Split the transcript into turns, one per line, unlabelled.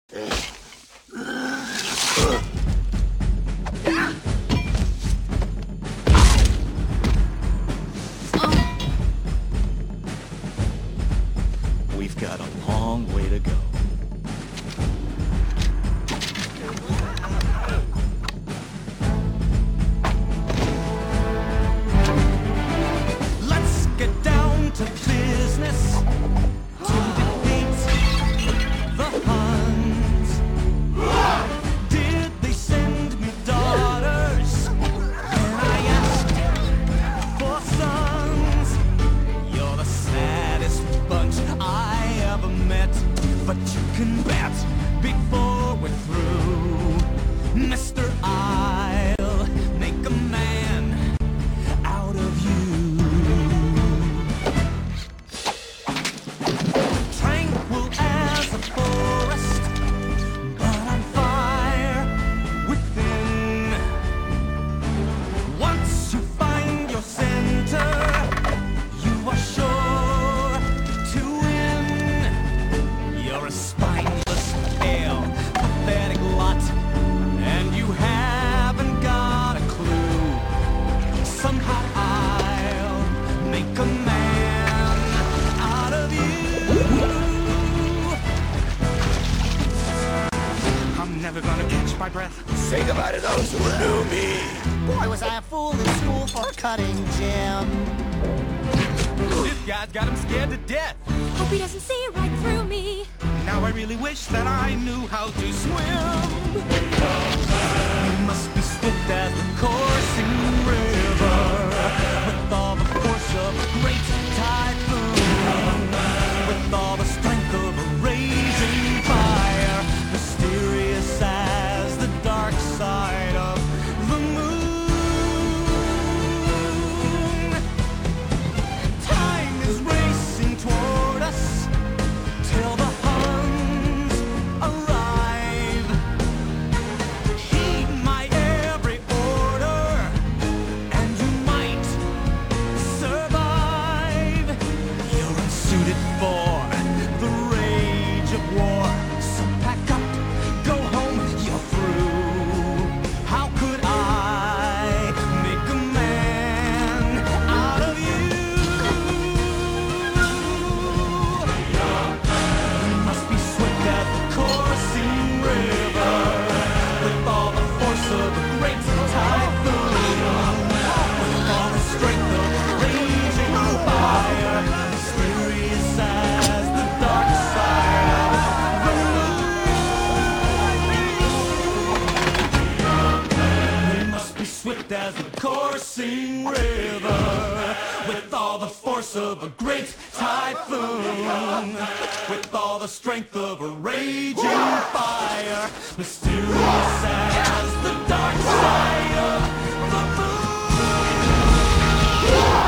We've got a long way to go. Let's get down to business to defeat the Huns. Did they send me daughters? And I asked for sons. You're the saddest bunch I ever met, but you can bet before we're through, Mr. I'll make a man out of you. Tranquil as a forest, but on fire within. Once you find your center, you are sure to win. You're a spineless, pale, pathetic lot, and you haven't got a clue. Somehow I'll make a man out of you. I'm never gonna catch my breath.
Say goodbye to those who knew me.
Boy, was I a fool in school for cutting Jim.
This guy's got him scared to death.
Hope he doesn't see right through me.
Now I really wish that I knew how to swim. You must be swift as the coursing river, with all the force of a great typhoon, with all the strength of a raging fire, mysterious as the dark side of the moon. Time is racing toward us till the Huns arrive. Heed my every order, and you might survive. You're unsuited for the rage of war, so pack up, go home, you're through. How could I make a man out of you? You must be swift as the coursing river, with all the force of a great typhoon, with all the strength of a raging fire, mysterious as the dark side of the moon. You must be swift as the coursing river, with all the force of a great typhoon, with all the strength of a raging fire, mysterious as